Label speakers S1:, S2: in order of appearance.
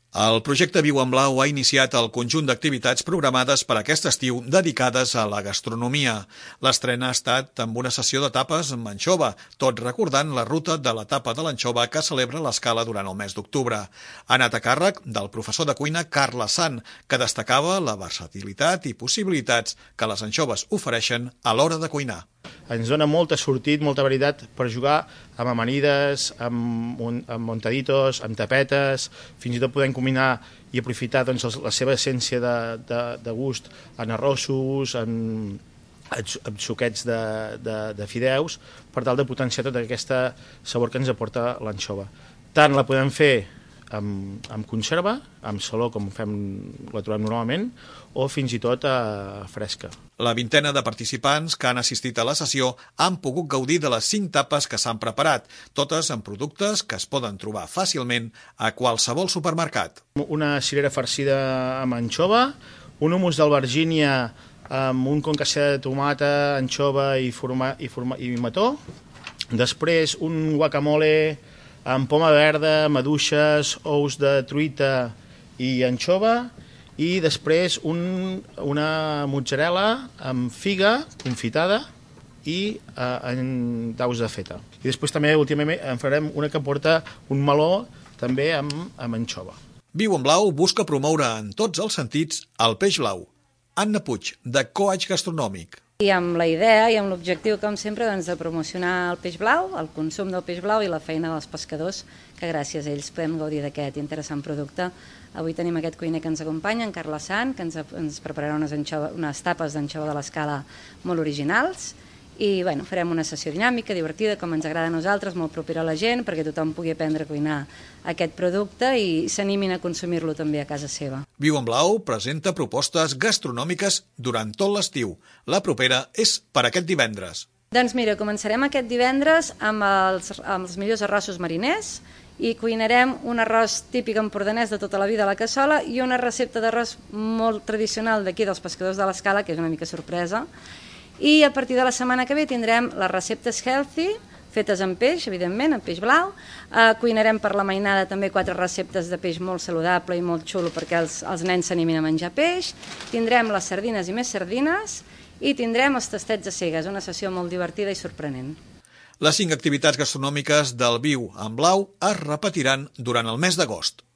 S1: El projecte Viu en Blau ha iniciat el conjunt d'activitats programades per aquest estiu dedicades a la gastronomia. L'estrena ha estat amb una sessió de tapes amb anxova, tot recordant la ruta de la tapa de l'anxova que celebra l'Escala durant el mes d'octubre. Ha anat a càrrec del professor de cuina Carles Sant, que destacava la versatilitat i possibilitats que les anxoves ofereixen a l'hora de cuinar.
S2: Ens dona molt sortit, molta varietat per jugar amb amanides, amb montaditos, amb tapetes, fins i tot podem combinar i aprofitar la seva essència de gust en arrossos, en suquets de fideus, per tal de potenciar tot aquest sabor que ens aporta l'anxova. Tant la podem fer amb conserva, amb saló com la trobem normalment, o fins i tot fresca.
S1: La vintena de participants que han assistit a la sessió han pogut gaudir de les 5 tapes que s'han preparat, totes amb productes que es poden trobar fàcilment a qualsevol supermercat.
S2: Una cirera farcida amb anxova, un hummus d'albergínia amb un concassé de tomata, anxova i mató, després un guacamole amb poma verda, maduixes, ous de truita i anxova, i després una mozzarella amb figa confitada i en daus de feta. I després també últimament en farem una que porta un meló també amb anxova.
S1: Viu en Blau busca promoure en tots els sentits el peix blau. Anna Puig, de Coach Gastronòmic.
S3: I amb la idea i amb l'objectiu, com sempre, de promocionar el peix blau, el consum del peix blau i la feina dels pescadors, que gràcies a ells podem gaudir d'aquest interessant producte. Avui tenim aquest cuiner que ens acompanya, en Carles Sant, que ens prepararà unes tapes d'anxova de l'Escala molt originals. I farem una sessió dinàmica, divertida, com ens agrada a nosaltres, molt propera a la gent, perquè tothom pugui aprendre a cuinar aquest producte i s'animin a consumir-lo també a casa seva.
S1: Viu en Blau presenta propostes gastronòmiques durant tot l'estiu. La propera és per aquest divendres.
S3: Doncs mira, començarem aquest divendres amb els millors arrossos mariners i cuinarem un arròs típic empordanès de tota la vida a la cassola i una recepta d'arròs molt tradicional d'aquí dels pescadors de l'Escala, que és una mica sorpresa. I a partir de la setmana que ve tindrem les receptes healthy, fetes amb peix, evidentment, amb peix blau. Cuinarem per la mainada també 4 receptes de peix molt saludable i molt xulo perquè els nens s'animin a menjar peix. Tindrem les sardines i més sardines i tindrem els tastets a cegues, una sessió molt divertida i sorprenent.
S1: Les 5 activitats gastronòmiques del Viu en Blau es repetiran durant el mes d'agost.